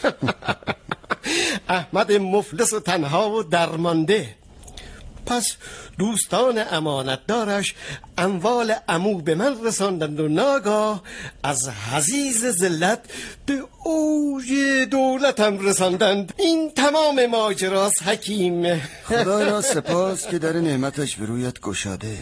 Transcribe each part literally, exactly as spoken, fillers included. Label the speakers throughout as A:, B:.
A: احمد مفلس و تنها و درمانده. پس دوستان امانتدارش اموال عمو به من رساندند و ناگاه از حضیض ذلت به اوج دولتم رساندند. این تمام ماجراست حکیم.
B: خدا را سپاس که در نعمتش به رویت گشاده.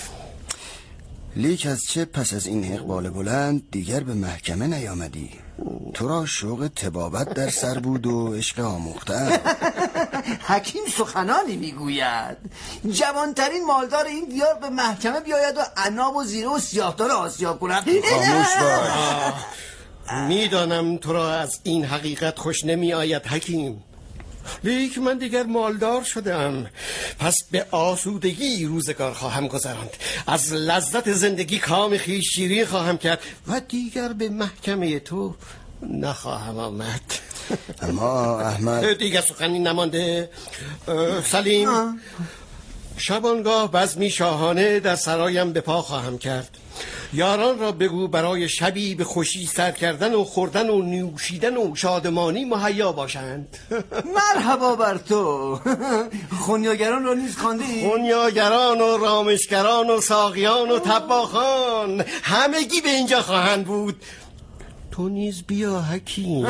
B: لیک از چه پس از این اقبال بلند دیگر به محکمه نیامدی؟ تو را شوق طبابت در سر بود و عشق آموختن.
C: حکیم سخنانی میگوید. جوانترین مالدار این دیار به محکمه بیاید و عناب و زیره و سیاهدار آسیاب کند.
B: خاموش باش.
A: میدانم تو را از این حقیقت خوش نمی آید حکیم، لیک من دیگر مالدار شدم. پس به آسودگی روزگار خواهم گذراند، از لذت زندگی کام خویش شیرین خواهم کرد و دیگر به محکمه تو نخواهم آمد.
B: اما احمد
A: دیگر سخنی نمانده. سلیم، شبانگاه بزمی شاهانه در سرایم به پا خواهم کرد. یاران را بگو برای شبی به خوشی سر کردن و خوردن و نوشیدن و شادمانی مهیا باشند.
C: مرحبا بر تو. خونیاگران را نیز خواندی؟
A: خونیاگران و رامشگران و ساقیان و طباخان همگی به اینجا خواهند بود. تو نیز بیا حکیم.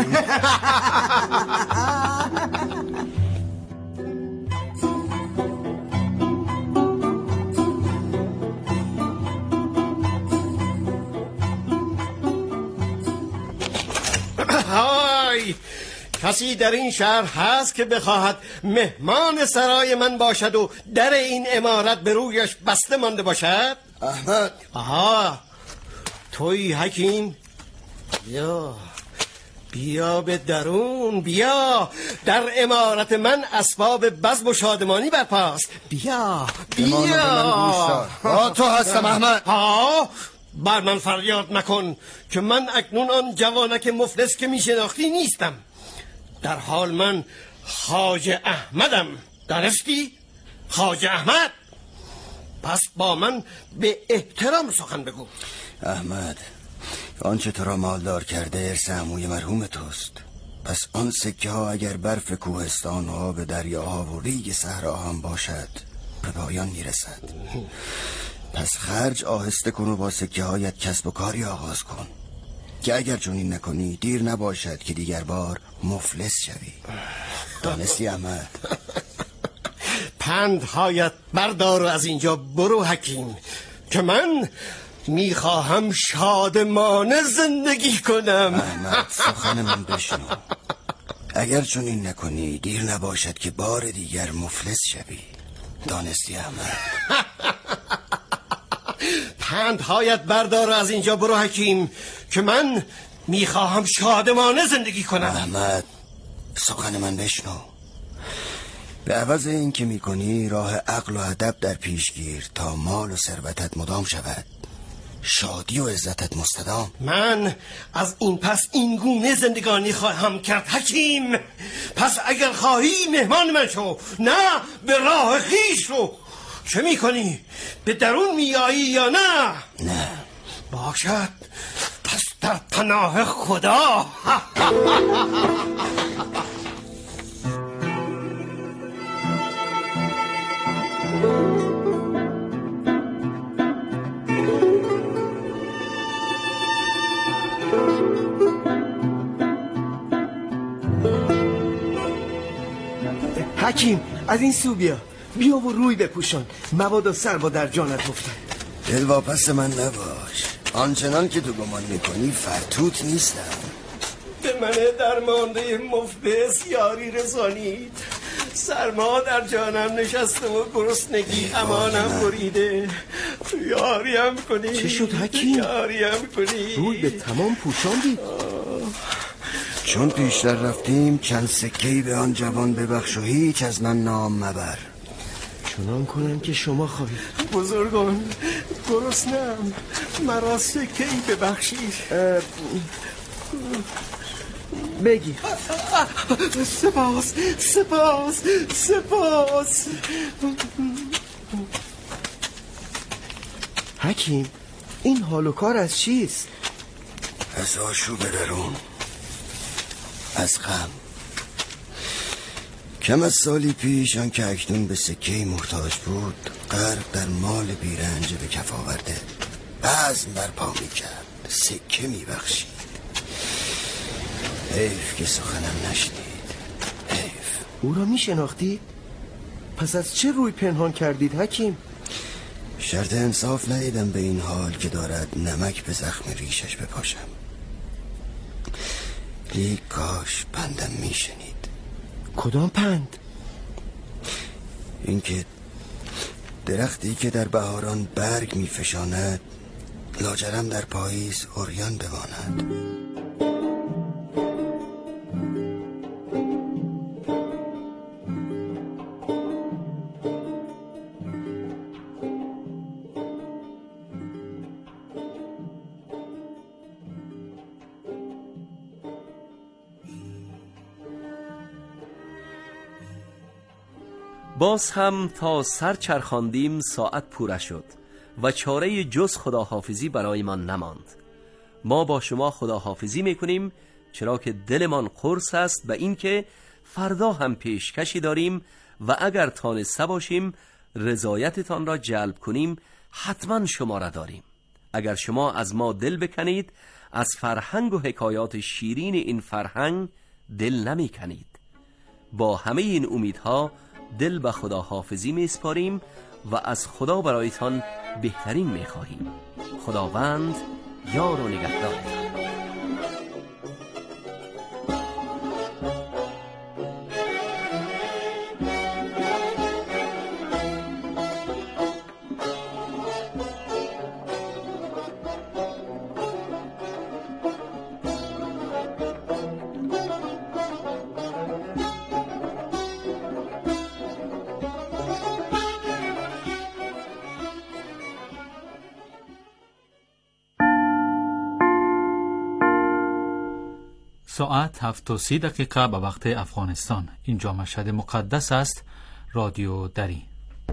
A: های، کسی در این شهر هست که بخواهد مهمان سرای من باشد و در این عمارت به رویش بسته مانده باشد؟
B: احمد.
A: آها، توی حکیم؟ بیا بیا به درون، بیا. در عمارت من اسباب بزم و شادمانی برپاست. بیا بیا.
B: با تو هستم احمد.
A: ها، بر من فریاد نکن که من اکنون آن جوانک مفلس که میشناختی نیستم. در حال من خواجه احمدم. دانستی؟ خواجه احمد. پس با من به احترام سخن بگو.
B: احمد، آنچه تو را مالدار کرده ارث عموی مرحوم توست. پس آن سکه ها اگر برف کوهستان و آب دریاها و ریگ صحرا هم باشد به پایان میرسد. پس خرج آهسته کن و با سکه هایت کسب و کاری آغاز کن که اگر چنین نکنی دیر نباشد که دیگر بار مفلس شوی. دانستی احمد؟
A: پندهایت بردار و از اینجا برو حکیم، که من میخواهم شادمانه زندگی کنم.
B: احمد، سخن من بشنو. اگر چنین نکنی دیر نباشد که بار دیگر مفلس شوی. دانستی احمد؟
A: پندهایت بردار و از اینجا برو حکیم، که من میخواهم شادمانه زندگی کنم.
B: احمد، سخن من بشنو. به عوض این که میکنی راه عقل و ادب در پیش گیر تا مال و ثروتت مدام شود، شادی و عزتت مستدام.
A: من از این پس این گونه زندگانی خواهم کرد حکیم. پس اگر خواهی مهمان من شو، نه به راه خویش رو. چه میکنی؟ به درون میایی یا نه؟
B: نه.
A: باشد پس در پناه خدا.
D: حکیم، از این سو بیا. بیا و روی بپوشان، مبادا سر با در جانت افتد.
B: دل واپس من نباش. آنچنان که تو گمان میکنی فرتوت نیستم.
A: به من درمانده مفلس یاری رسانید. سرما در جانم نشسته و گرسنگی امانم بریده. یاریم کنی.
D: چه شد حکیم؟
A: یاریم کنی.
D: روی به تمام پوشاندی.
B: چون پیشتر رفتیم چند سکهی به آن جوان ببخش و هیچ از من نام مبر.
D: چنان کنم که شما خواهید.
A: بزرگان، گرسنه‌ام، مرا سکه‌ای ببخشید.
D: بگی.
A: سپاس سپاس سپاس.
D: حکیم، این حال و کار از چیست؟
B: از آشوب درون. از غم. کم از سالی پیش آن که اکنون به سکه محتاج بود، غرق در مال بیرنج به کف آورده بزم برپا می کرد، سکه می بخشید. حیف که سخنم نشنید، حیف.
D: او را می شناختی؟ پس از چه روی پنهان کردید حکیم؟
B: شرط انصاف ندیدم به این حال که دارد نمک به زخم ریشش بپاشم. لیک کاش پندم می شنید.
D: کدام پند؟
B: اینکه درختی که در بهاران برگ می فشاند لاجرم در پاییز عریان بماند.
E: باز هم تا سر چرخاندیم ساعت پوره شد و چاره جز خداحافظی برای ما نماند. ما با شما خداحافظی میکنیم، چرا که دلمان قرص است و اینکه فردا هم پیشکشی داریم و اگر تانسته باشیم رضایتتان را جلب کنیم حتما شما را داریم. اگر شما از ما دل بکنید، از فرهنگ و حکایات شیرین این فرهنگ دل نمی کنید. با همه این امیدها دل به خدا حافظی می سپاریم و از خدا برایتان بهترین می خواهیم. خداوند یار و نگهدارتان.
F: ساعت هفت و سی دقیقه به وقت افغانستان. اینجا مشهد مقدس است. رادیو دری.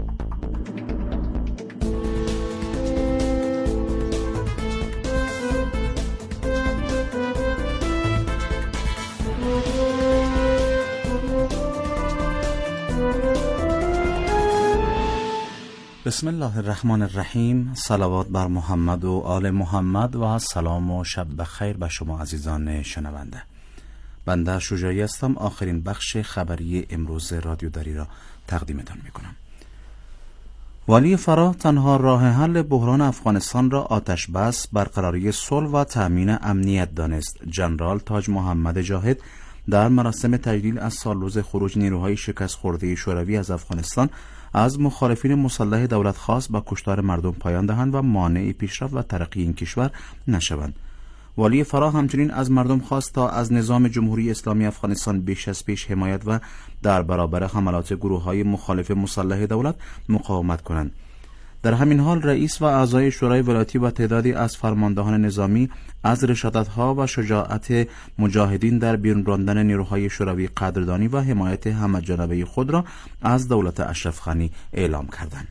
F: بسم الله الرحمن الرحیم. صلوات بر محمد و آل محمد و سلام و شب بخیر به شما عزیزان شنونده. بنده شجاعی هستم. آخرین بخش خبری امروز رادیو دری را تقدیمتان میکنم. والی فراه تنها راه حل بحران افغانستان را آتش بس، برقراری صلح و تأمین امنیت دانست. جنرال تاج محمد جاهد در مراسم تجلیل از سالروز خروج نیروهای شکست خورده شوروی از افغانستان از مخالفین مسلح دولت خواست با کشتار مردم پایان دهند و مانع پیشرفت و ترقی این کشور نشوند. والی فراه همچنین از مردم خواست تا از نظام جمهوری اسلامی افغانستان بیش از پیش حمایت و در برابر حملات گروه‌های مخالف مسلح دولت مقاومت کنند. در همین حال رئیس و اعضای شورای ولایتی و تعدادی از فرماندهان نظامی از رشادت‌ها و شجاعت مجاهدین در بیرون راندن نیروهای شوروی قدردانی و حمایت همه‌جانبه خود را از دولت اشرف غنی اعلام کردند.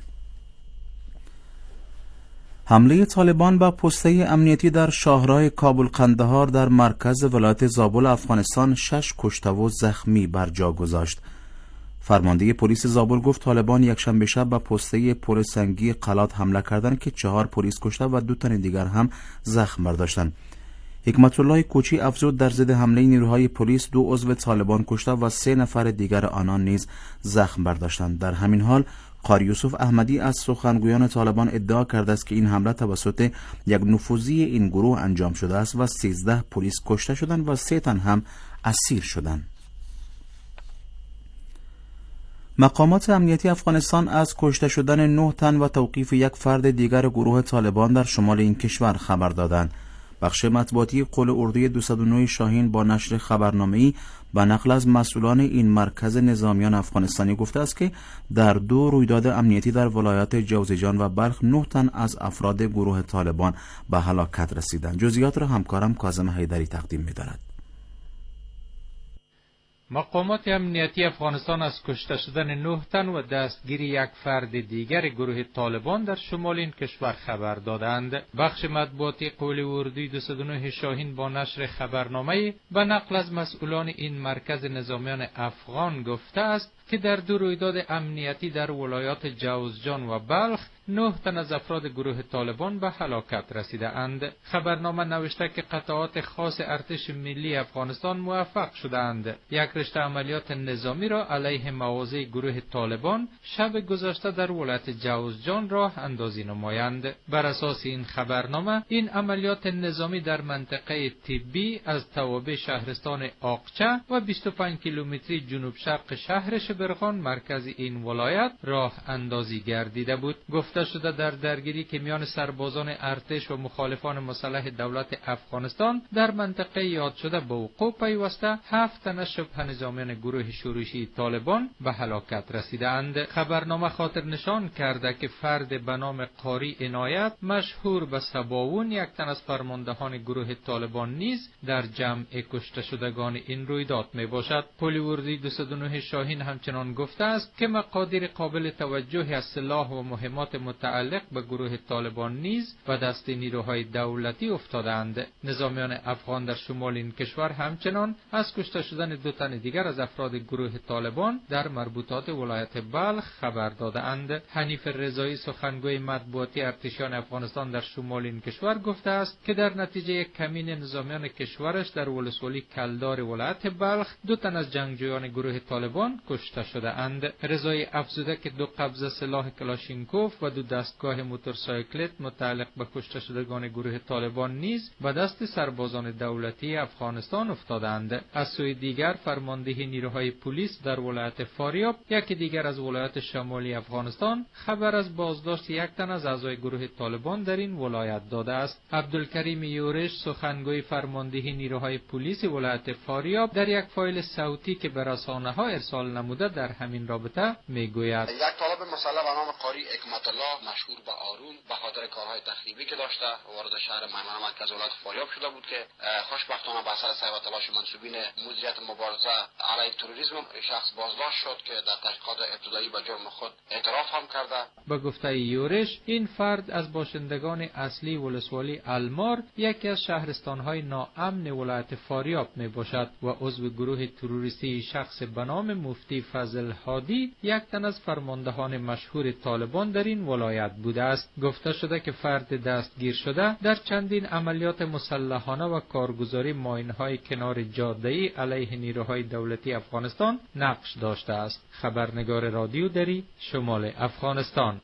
F: حمله طالبان به پسته امنیتی در شاهراه کابل قندهار در مرکز ولایت زابل افغانستان شش کشته و زخمی بر جا گذاشت. فرمانده پلیس زابل گفت طالبان یکشنبه شب به پسته پل سنگی قلات حمله کردند که چهار پلیس کشته و دو تن دیگر هم زخم برداشتند. حکمت الله کوچی افزود در ضد حمله نیروهای پلیس دو عضو طالبان کشته و سه نفر دیگر آنان نیز زخم برداشتند. در همین حال قاری یوسف احمدی از سخنگویان طالبان ادعا کرده است که این حمله توسط یک نفوذی این گروه انجام شده است و سیزده پلیس کشته شدند و سه تن هم اسیر شدند. مقامات امنیتی افغانستان از کشته شدن نه تن و توقیف یک فرد دیگر گروه طالبان در شمال این کشور خبر دادند. بخش مطبوعاتی قول اردوی دویست و نه شاهین با نشر خبرنامه‌ای به نقل از مسئولان این مرکز نظامیان افغانستانی گفته است که در دو رویداد امنیتی در ولایات جوزجان و بلخ نه تن از افراد گروه طالبان به هلاکت رسیدند. جزئیات را همکارم کاظم حیدری تقدیم می‌دارد.
G: مقامات امنیتی افغانستان از کشته شدن نه تن و دستگیری یک فرد دیگر گروه طالبان در شمال این کشور خبر دادند. بخش مطبوعاتی قول اردوی دویست و نه شاهین با نشر خبرنامه به نقل از مسئولان این مرکز نظامیان افغان گفته است که در دو رویداد امنیتی در ولایات جوزجان و بلخ نه تن از افراد گروه طالبان به هلاکت رسیده اند. خبرنامه نوشته که قطعات خاص ارتش ملی افغانستان موفق شدند یک رشته عملیات نظامی را علیه مواضع گروه طالبان شب گذشته در ولایت جوزجان راه اندازی نمایند. بر اساس این خبرنامه این عملیات نظامی در منطقه طبی از توابع شهرستان آقچه و بیست و پنج کیلومتری جنوب شرق شهر شبرغان مرکز این ولایت راه اندازی گردیده بود. گفته شده در درگیری که میان سربازان ارتش و مخالفان مسلح دولت افغانستان در منطقه یاد شده به وقوع پیوسته هفت تن شبه نظامیان گروه شورشی طالبان به هلاکت رسیدند. خبرنامه خاطر نشان کرده که فرد به نام قاری عنایت مشهور به سباوون یک تن از فرماندهان گروه طالبان نیز در جمع کشته شدگان این رویداد می باشد. پلی اردوی دویست و نه شاهین همچنان گفته است که مقادیر قابل توجهی از سلاح و مهمات متعلق به گروه طالبان نیز به دست نیروهای دولتی افتادند. نظامیان افغان در شمال این کشور همچنان از کشته شدن دو تن دیگر از افراد گروه طالبان در مربوطات ولایت بلخ خبر دادند. حنیف رضایی سخنگوی مطبوعاتی ارتشیان افغانستان در شمال این کشور گفته است که در نتیجه یک کمین نظامیان کشورش در ولسوالی کلدار ولایت بلخ دو تن از جنگجویان گروه طالبان کشته شده اند. رضایی افزوده که دو قبضه سلاح کلاشینکوف و دو دستگاه موتورسایکلت متعلق به کشته شدگان گروه طالبان نیز به دست سربازان دولتی افغانستان افتادند. از سوی دیگر فرماندهی نیروهای پلیس در ولایت فاریاب یکی دیگر از ولایات شمالی افغانستان خبر از بازداشت یک تن از اعضای گروه طالبان در این ولایت داده است. عبدالکریم یورش سخنگوی فرماندهی نیروهای پلیس ولایت فاریاب در یک فایل صوتی که به رسانه‌ها ارسال نموده در همین رابطه میگوید:
H: یک طالب مسلح به نام قاری حکمت الله مشهور به آرون به خاطر کارهای تخریبی که داشته وارد شهر میمنه مرکز ولایت فاریاب شده بود که خوشبختانه به اثر سعی و تلاش منسوبین مدیریت مبارزه علیه تروریسم شخص بازداشت شد که در تحقیقات ابتدایی به جرم خود اعتراف هم کرده.
G: به گفته یورش این فرد از باشندگان اصلی ولسوالی المار یکی از شهرستان‌های ناامن ولایت فاریاب می باشد و عضو گروه تروریستی شخص به نام مفتی فضل هادی یک تن از فرماندهان مشهور طالبان در این ولایت بوده است. گفته شده که فرد دستگیر شده در چندین عملیات مسلحانه و کارگزاری ماین‌های کنار جاده‌ای علیه نیروهای دولتی افغانستان نقش داشته است. خبرنگار رادیو دری شمال افغانستان.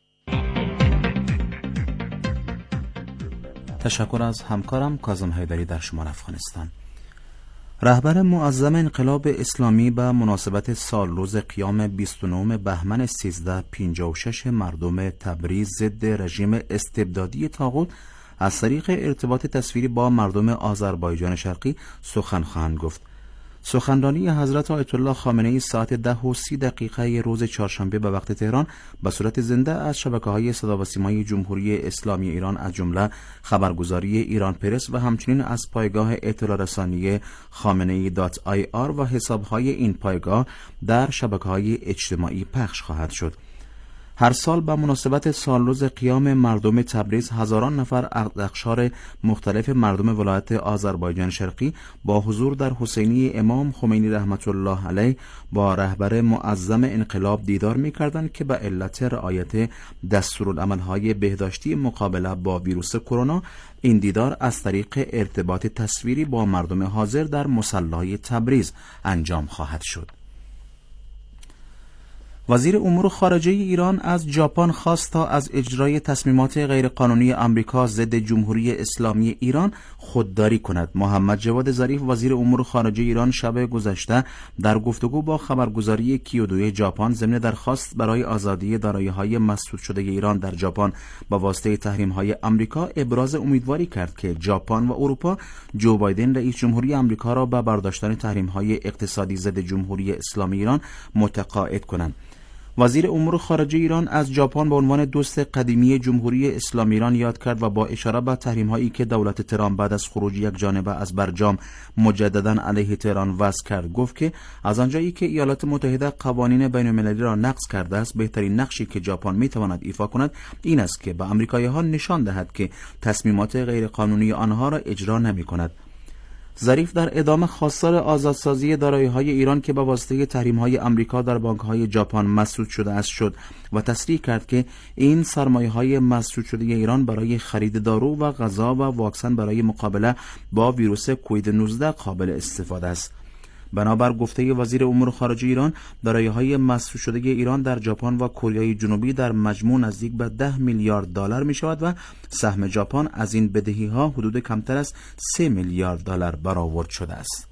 F: تشکر از همکارم کاظم حیدری در شمال افغانستان. رهبر معظم انقلاب اسلامی به مناسبت سالروز قیام بیست و نهم بهمن سیزده پنجاه و شش مردم تبریز ضد رژیم استبدادی طاغوت از طریق ارتباط تصویری با مردم آذربایجان شرقی سخن خواهند گفت. سخنرانی حضرت آیت الله خامنه‌ای ساعت ده و سی دقیقه روز چهارشنبه به وقت تهران به صورت زنده از شبکه‌های صدا و سیمای جمهوری اسلامی ایران از جمله خبرگزاری ایران پرس و همچنین از پایگاه اطلاع رسانی خامنه‌ای دات آی آر و حساب‌های این پایگاه در شبکه‌های اجتماعی پخش خواهد شد. هر سال به مناسبت سالروز قیام مردم تبریز هزاران نفر اقشار مختلف مردم ولایت آذربایجان شرقی با حضور در حسینی امام خمینی رحمت الله علیه با رهبر معظم انقلاب دیدار می‌کردند که به علت رعایت دستورالعمل‌های بهداشتی مقابله با ویروس کرونا این دیدار از طریق ارتباط تصویری با مردم حاضر در مصلی تبریز انجام خواهد شد. وزیر امور خارجه ایران از ژاپن خواست تا از اجرای تصمیمات غیرقانونی آمریکا ضد جمهوری اسلامی ایران خودداری کند. محمد جواد ظریف وزیر امور خارجه ایران شب گذشته در گفتگو با خبرگزاری کیودو ژاپن ضمن درخواست برای آزادی دارایی‌های مسدود شده ایران در ژاپن با واسطه تحریم‌های آمریکا ابراز امیدواری کرد که ژاپن و اروپا جو بایدن رئیس جمهوری آمریکا را به برداشتن تحریم‌های اقتصادی ضد جمهوری اسلامی ایران متقاعد کنند. وزیر امور خارجه ایران از ژاپن به عنوان دوست قدیمی جمهوری اسلامی ایران یاد کرد و با اشاره به تحریم‌هایی که دولت تهران بعد از خروج یک جانبه از برجام مجدداً علیه تهران وضع کرد، گفت که از آنجایی که ایالات متحده قوانین بین‌المللی را نقض کرده است، بهترین نقشی که ژاپن می‌تواند ایفا کند این است که به آمریکایی‌ها نشان دهد که تصمیمات غیرقانونی آنها را اجرا نمی‌کند. ظریف در ادامه خواستار آزادسازی دارایی‌های ایران که به واسطه تحریم‌های آمریکا در بانک‌های ژاپن مسدود شده است شد و تصریح کرد که این سرمایه‌های مسدود شده ایران برای خرید دارو و غذا و واکسن برای مقابله با ویروس کووید نوزده قابل استفاده است. بنابر گفته وزیر امور خارجه ایران، دارایی‌های مسدود شده ایران در ژاپن و کره جنوبی در مجموع نزدیک به ده میلیارد دلار می شود و سهم ژاپن از این بدهی‌ها حدود کمتر از سه میلیارد دلار برآورد شده است.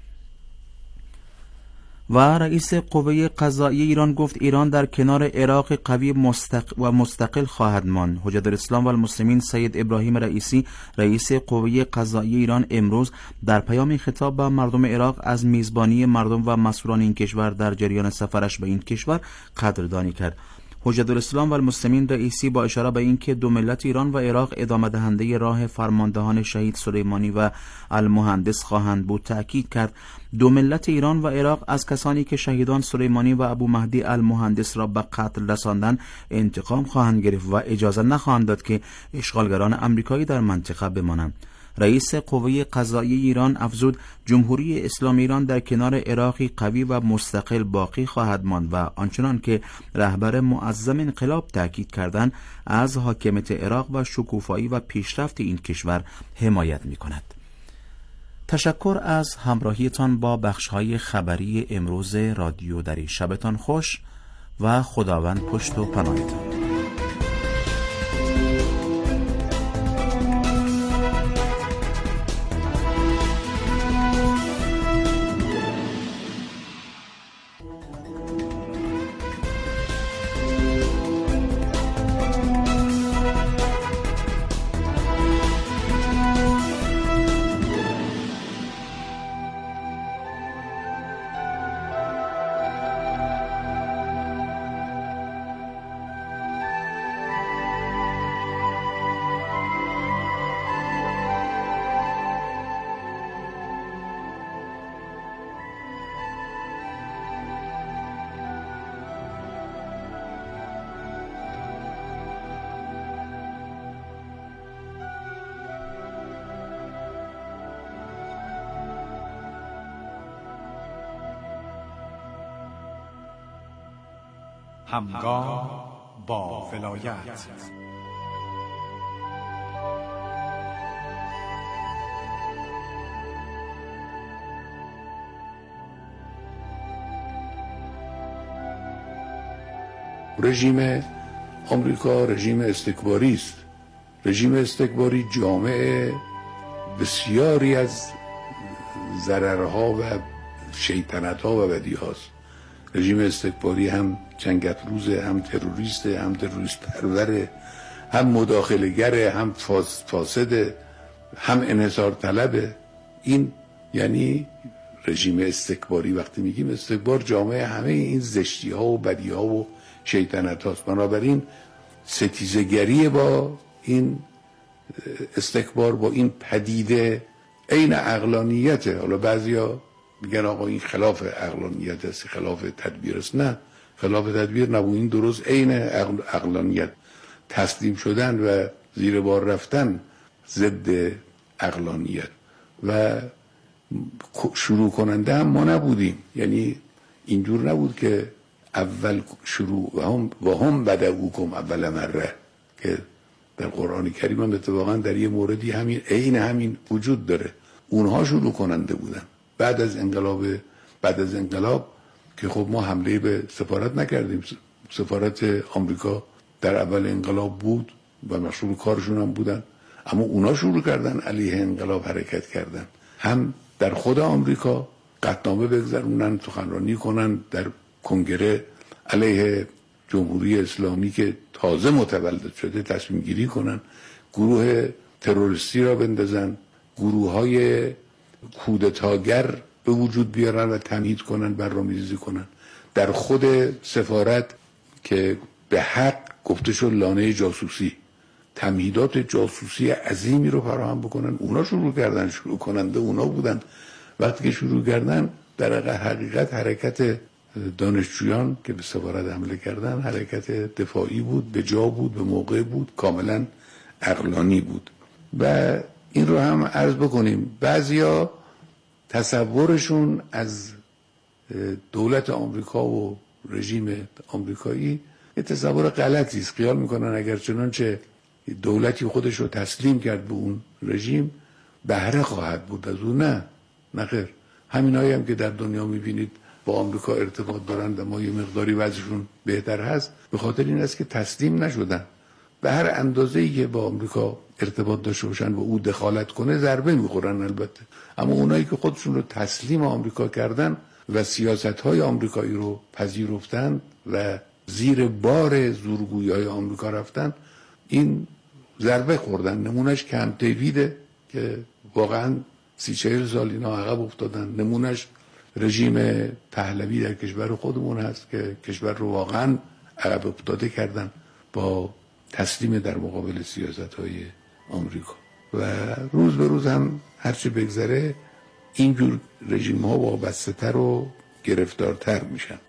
F: و رئیس قوه قضاییه ایران گفت ایران در کنار عراق قوی مستق... و مستقل خواهد ماند. حجت الاسلام و المسلمین سید ابراهیم رئیسی رئیس قوه قضاییه ایران امروز در پیام خطاب به مردم عراق از میزبانی مردم و مسئولان این کشور در جریان سفرش به این کشور قدردانی کرد. حجت الاسلام و المسلمین رئیسی با اشاره به اینکه دو ملت ایران و عراق ادامه دهنده راه فرماندهان شهید سلیمانی و المهندس خواهند بود تأکید کرد دو ملت ایران و عراق از کسانی که شهیدان سلیمانی و ابو مهدی المهندس را به قتل رساندند انتقام خواهند گرفت و اجازه نخواهند داد که اشغالگران آمریکایی در منطقه بمانند. رئیس قوه قضاییه ایران افزود جمهوری اسلامی ایران در کنار عراقی قوی و مستقل باقی خواهد ماند و آنچنان که رهبر معظم انقلاب تاکید کردند از حاکمیت عراق و شکوفایی و پیشرفت این کشور حمایت می‌کند. تشکر از همراهیتان با بخش‌های خبری امروز رادیو دری. شبتان خوش و خداوند پشت و پناهتان.
I: همگام با ولایت.
J: رژیم آمریکا رژیم استکباری است. رژیم استکباری جامعه بسیاری از ضررها و شیطنتها و بدیهاست. رژیم استکباری هم جنگ‌افروزه، هم تروریسته، هم تروریست پروره، هم مداخله‌گره، هم فاسده، هم انحصار طلبه. این یعنی رژیم استکباری. وقتی میگیم استکبار، جامعه همه این زشتی ها و بدی ها و شیطنت هاست. بنابراین ستیزگری با این استکبار، با این پدیده عین عقلانیته. حالا بعضیا میگن آقا این خلاف عقلانیت است، خلاف تدبیر است. نه، خلاف تدبیر نبود. این درست عین عقلانیت. تسلیم شدن و زیر بار رفتن ضد عقلانیت. و شروع کننده هم ما نبودیم. یعنی اینجور نبود که اول شروع و هم و هم بدعوکم اول مره، که در قرآن کریم هم اتفاقا در یه موردی همین عین همین وجود داره. اونها شروع کننده بودن. بعد از انقلاب بعد از انقلاب که خب ما حمله به سفارت نکردیم. سفارت آمریکا در اول انقلاب بود و مشغول کارشون هم بودن، اما اونا شروع کردن علیه انقلاب حرکت کردن. هم در خود آمریکا قطعنامه بگذرونن، سخنرانی کنن در کنگره علیه جمهوری اسلامی که تازه متولد شده، تصمیم گیری کنن، گروه تروریستی را بندازن، گروه های کودتاگر به وجود بیارن و تمهید کنن، برنامه‌ریزی کنن. در خود سفارت که به حق گفته شد لانه جاسوسی، تمهیدات جاسوسی عظیمی رو فراهم بکنن. اونا شروع کردن، شروع کننده اونا بودن. وقتی که شروع کردن در حقیقت حرکت دانشجویان که به سفارت حمله کردن حرکت دفاعی بود، به جا بود، به موقع بود، کاملا عقلانی بود. و این رو هم عرض بکنیم بعضیا تصورشون از دولت آمریکا و رژیم آمریکایی یه تصور غلطی است. خیال میکنن اگر چنانچه دولتی خودش رو تسلیم کرد به اون رژیم بهره خواهد بود از اون. نه نخیر. همینایی هم که در دنیا میبینید با آمریکا ارتباط دارند اما یه مقداری وضعشون بهتر هست، به خاطر این است که تسلیم نشدن. به هر اندازه‌ای که با آمریکا ارتباط داشته باشن و او دخالت کنه ضربه میخورن البته. اما اونایی که خودشون رو تسلیم آمریکا کردن و سیاست‌های آمریکایی رو پذیرفتن و زیر بار زورگویی‌های آمریکا رفتن، این ضربه خوردن. نمونهش کمپ دیویده که واقعا سی چهل سال اینا عقب افتادن. نمونهش رژیم پهلوی در کشور خودمون هست که کشور رو واقعا عقب افتاده کردن با تسلیم در مقابل سیاست‌های آمریکا. و روز به روز هم هرچه بگذره اینجور رژیم‌ها وابسته‌تر و گرفتارتر میشن.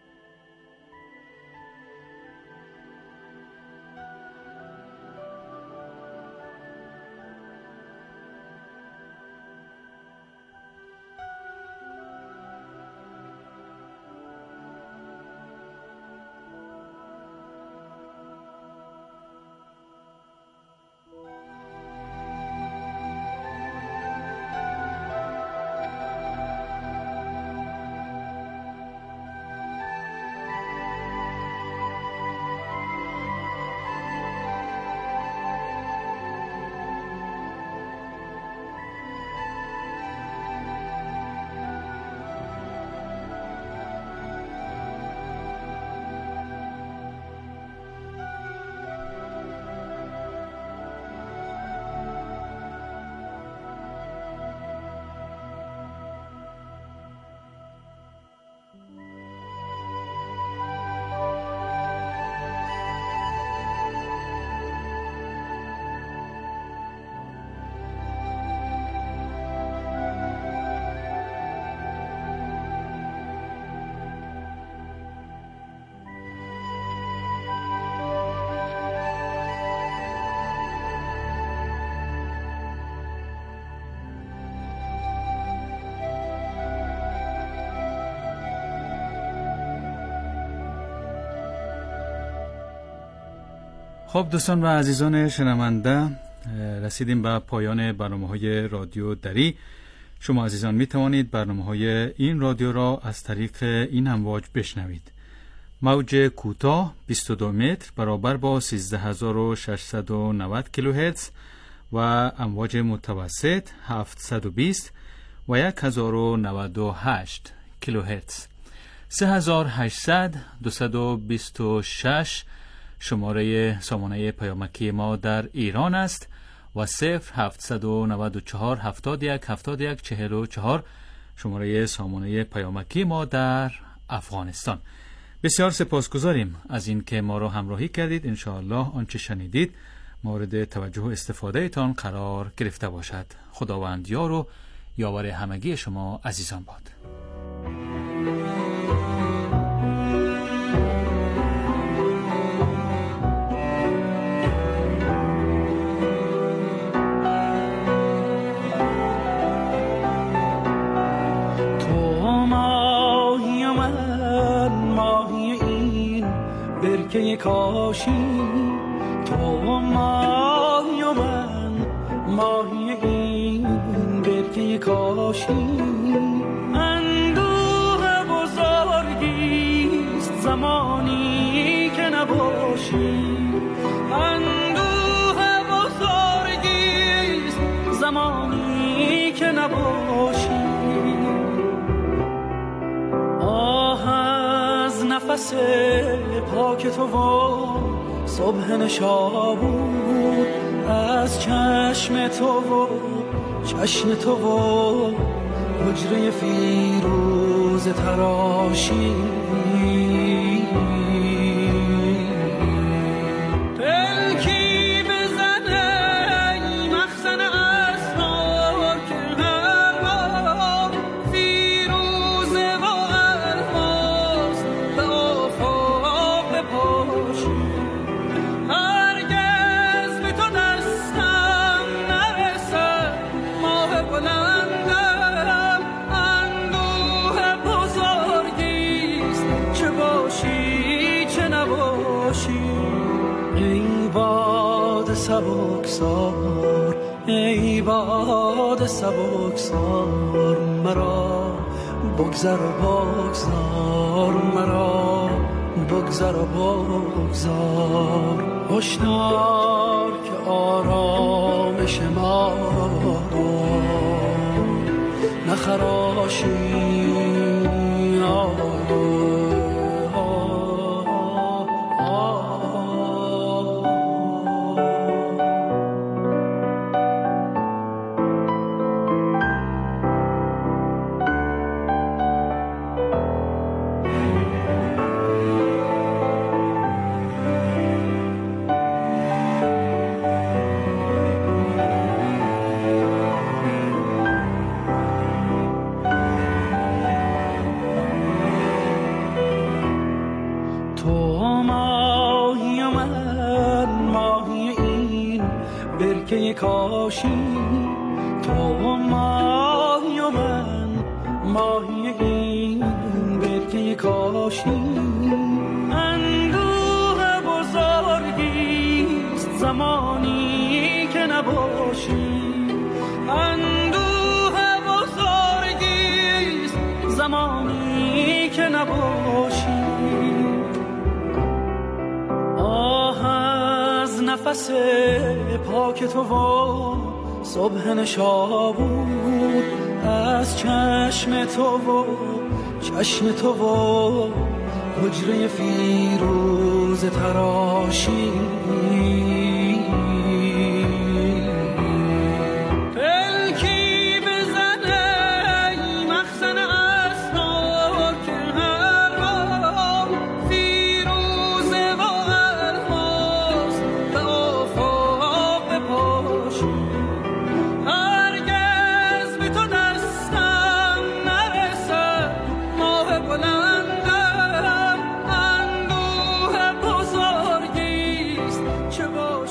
K: خب دوستان و عزیزان شنونده، رسیدیم به پایان برنامه‌های رادیو دری. شما عزیزان می توانید برنامه‌های این رادیو را از طریق این امواج بشنوید. موج کوتاه بیست و دو متر برابر با سیزده هزار و ششصد و نود کیلوهرتز و امواج متوسط هفتصد و بیست و هزار و نود و هشت کیلوهرتز. سه هزار و هشتصد دویست و بیست و شش شماره سامانه پیامکی ما در ایران است و صفر هفتصد و نود و چهار هفتاد و یک هفتاد و یک چهل و چهار شماره سامانه پیامکی ما در افغانستان. بسیار سپاسگزاریم از این که ما را همراهی کردید. انشاءالله آنچه شنیدید مورد توجه و استفاده تان قرار گرفته باشد. خداوند یار و یاور همگی شما عزیزان باد.
L: که کاشی تو ماهی و من ماهی این برکه کاشی. اندوه بزرگیست زمانی که نباشی، اندوه بزرگیست زمانی که نباشی. آه از نفس پاک تو و صبح نشابود، از چشم تو و چشم تو و حجره فیروز تراشی. باشی ای باد سبکسار، ای باد سبکسار، مرا بگذر و بگذار، مرا بگذر و بگذار. هشدار که آرامش ما نخراشی. کاشی تو ماهی و من ماهی این برکه کاشی. اندوه بزرگیست زمانی که نباشی، اندوه بزرگیست زمانی که نباشی. آه از نفس پاک تو و صبح نشابود، از چشم تو و چشم تو و حجره فیروز تراشی. چه باش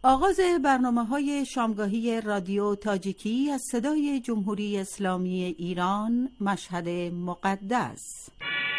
M: آغاز برنامه‌های شامگاهی رادیو تاجیکی از صدای جمهوری اسلامی ایران، مشهد مقدس.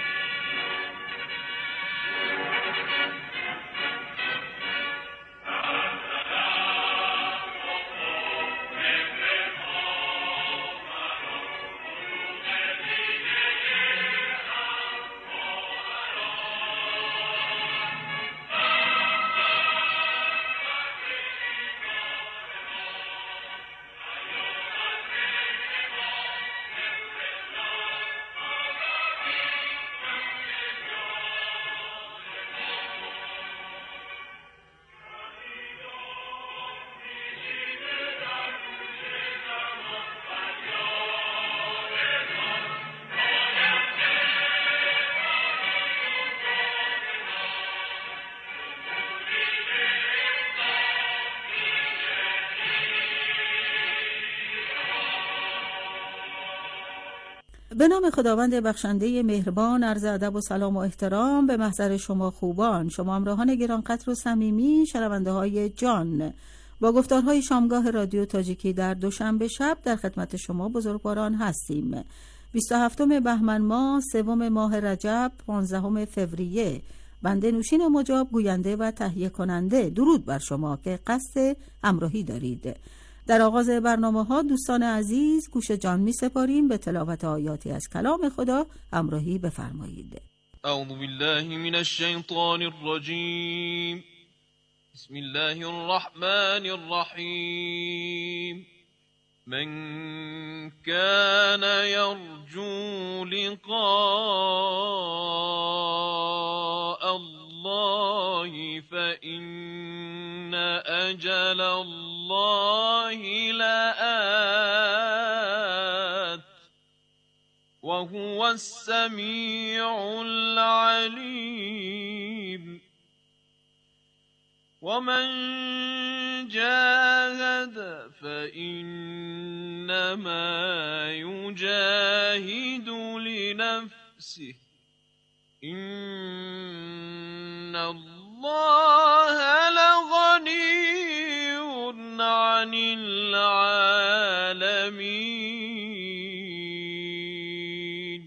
M: به نام خداوند بخشنده مهربان، عرض ادب و سلام و احترام به محضر شما خوبان، شما همراهان گرانقدر و صمیمی، شنونده های جان. با گفتارهای شامگاه رادیو تاجیکی در دوشنبه شب در خدمت شما بزرگواران هستیم. بیست و هفتم بهمن ماه، سوم ماه رجب، پانزدهم فوریه. بنده نوشین مجاب، گوینده و تهیه کننده، درود بر شما که قصد همراهی دارید. در آغاز برنامه ها دوستان عزیز گوش جان می سپاریم به تلاوت آیاتی از کلام خدا. همراهی بفرمایید.
N: اعوذ بالله من الشیطان الرجیم. بسم الله الرحمن الرحیم. من كان يرجو لقاء الله فإن أجل الله لآت وهو السميع العليم. ومن جاهد فإنما يجاهد لنفسه إن الله لغني عن العالمين.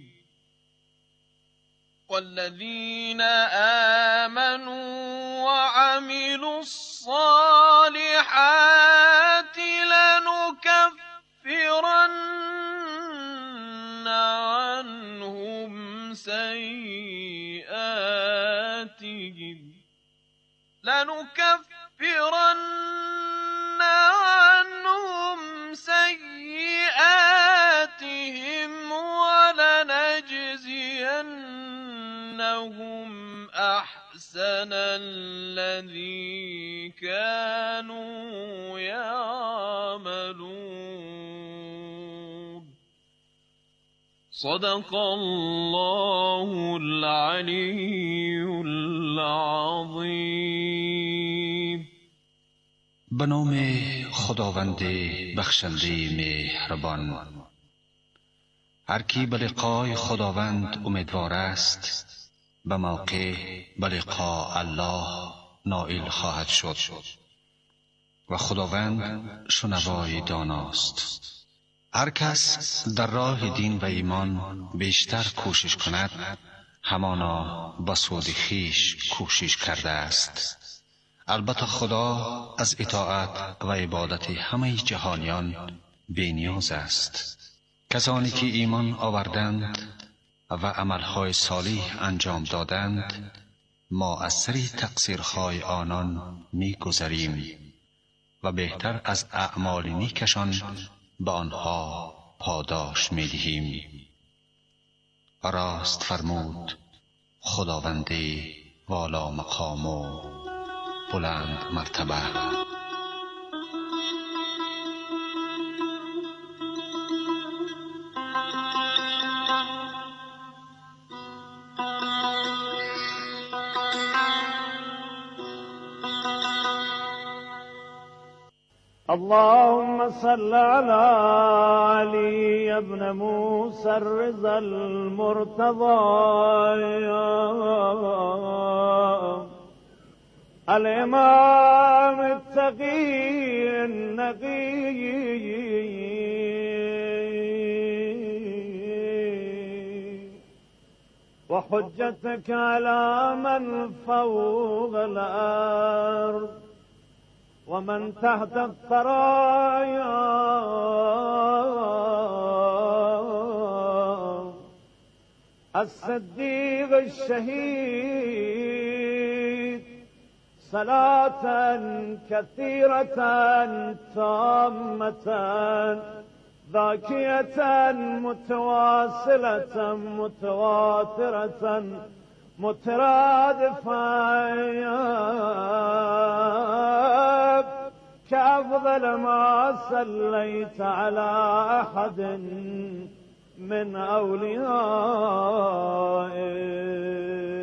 N: والذين آمنوا وعملوا الصالحات لنكفرن عنهم سيئاتهم لنكفرن عنهم سيئاتهم ولنجزينهم أحسن الذي كانوا يعملون. صدق الله العلي العظيم.
O: به نام خداوند بخشنده مهربان. هر کی به لقای خداوند امیدوار است به موقع به لقاء الله نائل خواهد شد و خداوند شنوای داناست. هر کس در راه دین و ایمان بیشتر کوشش کند همانا به سود خویش کوشش کرده است. البته خدا از اطاعت و عبادت همه جهانیان بی‌نیاز است. کسانی که ایمان آوردند و عملهای صالح انجام دادند ما از سری تقصیرهای آنان می گذریم و بهتر از اعمال نیکشان به آنها پاداش می دهیم. راست فرمود خداوند والا مقام و بلند مرتبه.
P: اللهم صل على علي ابن موسى الرضا المرتضى الإمام التقي النقي وحجتك على من فوق الأرض ومن تحت الثرايا الصديق الشهيد صلاة كثيرة تامة ذاكية متواصلة متواترة مترادفة كأفضل ما صليت على أحد من أوليائك.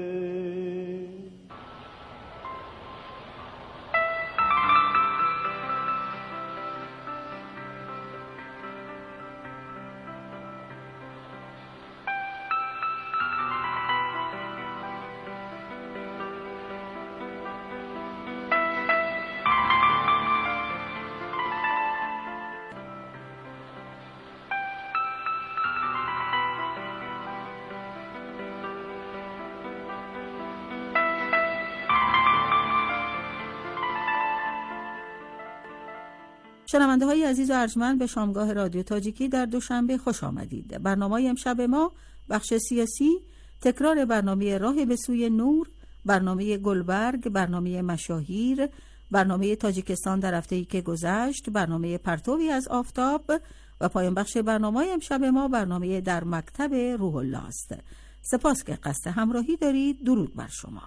M: شنونده های عزیز و ارجمند به شامگاه رادیو تاجیکی در دوشنبه خوش آمدید. برنامه امشب ما بخش سیاسی، تکرار برنامه راه به سوی نور، برنامه گلبرگ، برنامه مشاهیر، برنامه تاجیکستان در هفته‌ای که گذشت، برنامه پرتوی از آفتاب و پایان بخش برنامه امشب ما برنامه در مکتب روح الله است. سپاس که قصد همراهی دارید. درود بر شما.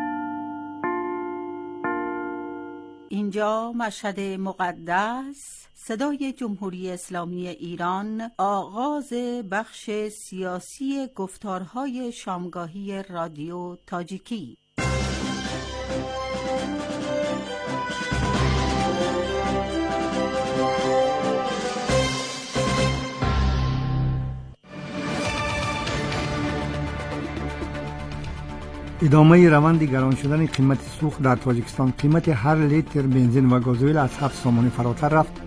M: اینجا مشهد مقدس، صدای جمهوری اسلامی ایران، آغاز بخش سیاسی گفتارهای شامگاهی رادیو تاجیکی.
Q: ادامه روند گران شدن قیمت سوخت در تاجیکستان. قیمت هر لیتر بنزین و گازوئیل از هفت سومانی فراتر رفت.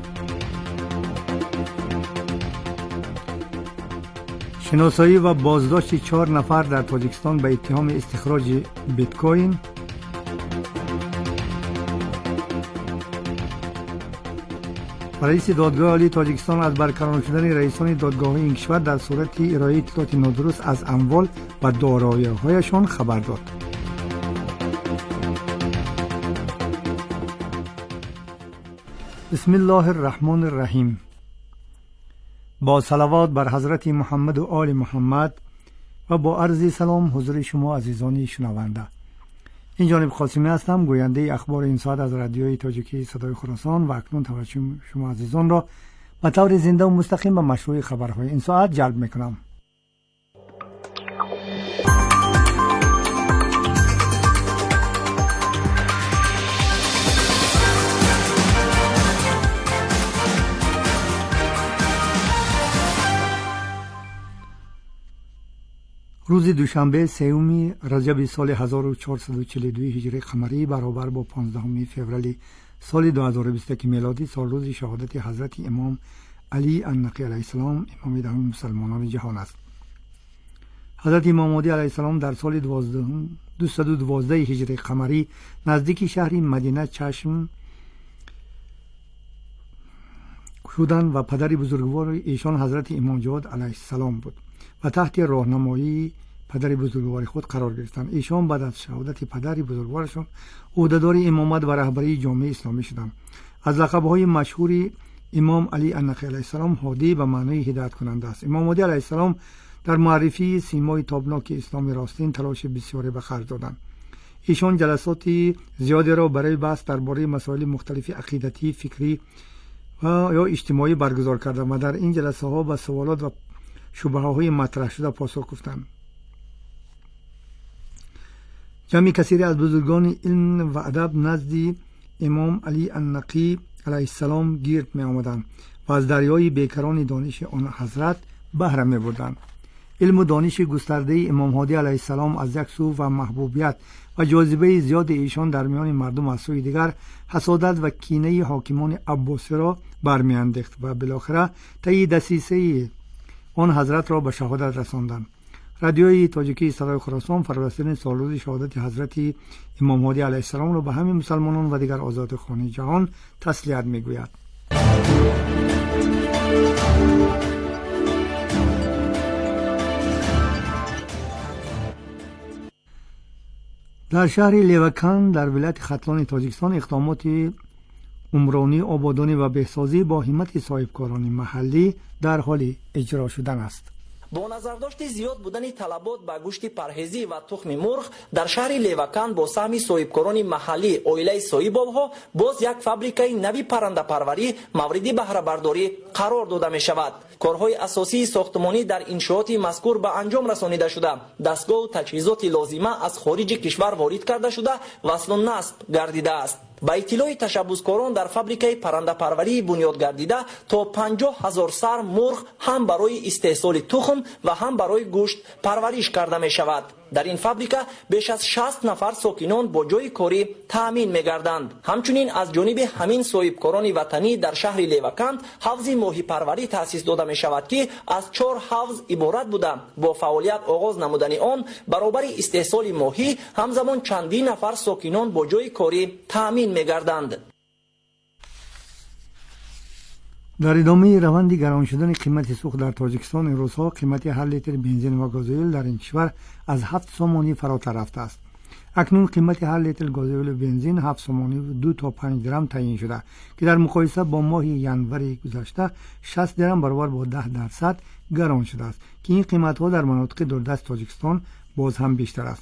Q: شناسایی و بازداشت چهار نفر در تاجیکستان به اتهام استخراج بیت کوین. رئیس دادگاه عالی تاجیکستان از برقرار شدن رئیسان دادگاه‌های این کشور در صورت ارائه اطلاعات نادرست از اموال و دارایی‌هایشان خبر داد. بسم الله الرحمن الرحیم. با صلوات بر حضرت محمد و آل محمد و با عرض سلام حضور شما عزیزان شنونده. این جانب قاسمی هستم، گوینده اخبار این ساعت از رادیوی تاجیکی صدای خراسان و اکنون توجه شما عزیزان را به طور زنده و مستقیم به مشروع خبرهای این ساعت جلب میکنم. روز دوشنبه سوم رجب سال هزار و چهارصد و چهل و دو هجری قمری برابر با پانزدهم فوریه سال دو هزار و بیست و یک میلادی سال روز شهادت حضرت امام علی النقی علیه السلام، امام دهم مسلمانان جهان است. حضرت امام مهدی علیه السلام در سال دویست و دوازده هجری قمری نزدیک شهر مدینه چشم شدند و پدر بزرگوار ایشان حضرت امام جواد علیه السلام بود و تحت راهنمایی پدر بزرگوار خود قرار گرفتند. ایشان بعد از شهادت پدر بزرگوارشان عهدهدار امامت و رهبری جامعه اسلامی شدند. از لقب‌های مشهور امام علی النقی علیه السلام هادی به معنای هدایت کننده است. امام مهدی علیه السلام در معرفی سیمای تابناک اسلام راستین تلاش بسیاری به خرج دادند. ایشان جلسات زیادی را برای بحث درباره مسائل مختلف عقیدتی، فکری و یا اجتماعی برگزار کردند و در این جلسه ها به سوالات و شبهه های مطرح شده پاسخ گفتند. جمعی کثیری از بزرگان علم و ادب نزد امام علی النقی علیه السلام گرد می آمدند و از دریای بیکران دانش آن حضرت بهره می بردند. علم و دانش گسترده امام هادی علیه السلام از یک سو و محبوبیت و جاذبه زیاد ایشان در میان مردم از سوی دیگر حسادت و کینه حاکمان عباسی را برمی‌انگیخت و بالاخره طی دسیسه آن حضرت را به شهادت رساندند. رادیوی تاجیکی صدای خراسان فرارسیدن سالروز شهادت حضرت امام هادی علیه السلام را به همه مسلمانان و دیگر آزادخوان جهان تسلیت می‌گوید. در شهر لیوکان در ولایت ختلان تاجیکستان اقدامات عمرانی، آبادانی و بهسازی با همت صاحبکاران محلی در حال اجرا شدن است.
R: با نظرداشت زیاد بودن طلبات به گوشت پرهیزی و تخم مرغ در شهر لیوکان با سهم صاحبکاران محلی اویله صاحباب ها باز یک فابریکای نوی پرنده پروری مورد بهره برداری قرار داده می شود. کارهای اساسی ساختمانی در انشاءات مذکور به انجام رسانیده شده، دستگاه و تجهیزات لازمه از خارج کشور وارد کرده شده وصل و نصب گردیده است. با اطلاع تشبثکاران در فابریکای پرنده پروری بنیاد گردیده تا پنجاه هزار سر مرغ هم برای استحصال تخم و هم برای گوشت پرورش کرده می شود. در این فابریکه بیش از شصت نفر ساکنان با جای کاری تامین می گردند. همچنین از جانب همین صاحبکاران وطنی در شهر لیوکان حوض ماهی پروری تأسیس داده می شود که از چهار حوض عبارت بوده. با فعالیت آغاز نمودن آن برابر استحصال ماهی همزمان چندین نفر ساکنان با جای کاری تامین می گردند.
Q: در ادامه روند گران شدن قیمت سوخت در تاجیکستان این روزها قیمت هر لیتر بنزین و گازوئیل در این کشور از هفت سومانی فراتر رفته است. اکنون قیمت هر لیتر گازوئیل بنزین هفت سومانی و دو تا پنج درم تعیین شده که در مقایسه با ماه ژانویه گذشته شصت درم برابر با ده درصد گران شده است که این قیمت ها در مناطق دوردست تاجیکستان باز هم بیشتر است.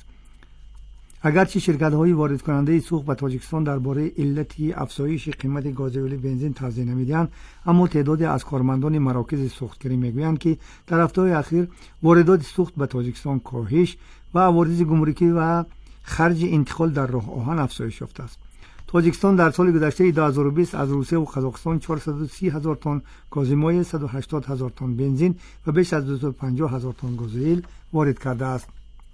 Q: اگرچه شرکت‌های وارد کننده سوخت به تاجیکستان درباره علت افزایش قیمت گازوئیل بنزین توضیح نمیدهند، اما تعدادی از کارمندان مراکز سوختگیری میگویند که در هفته‌های اخیر واردات سوخت به تاجیکستان کاهش و عوارض گمرکی و خرج انتقال در راه آهن افزایش یافته است. تاجیکستان در سال گذشته دو هزار و بیست از روسیه و قزاقستان چهارصد و سی هزار تن گاز مایع، صد و هشتاد هزار تن بنزین و بیش از دویست و پنجاه هزار تن گازوئیل وارد کرده است.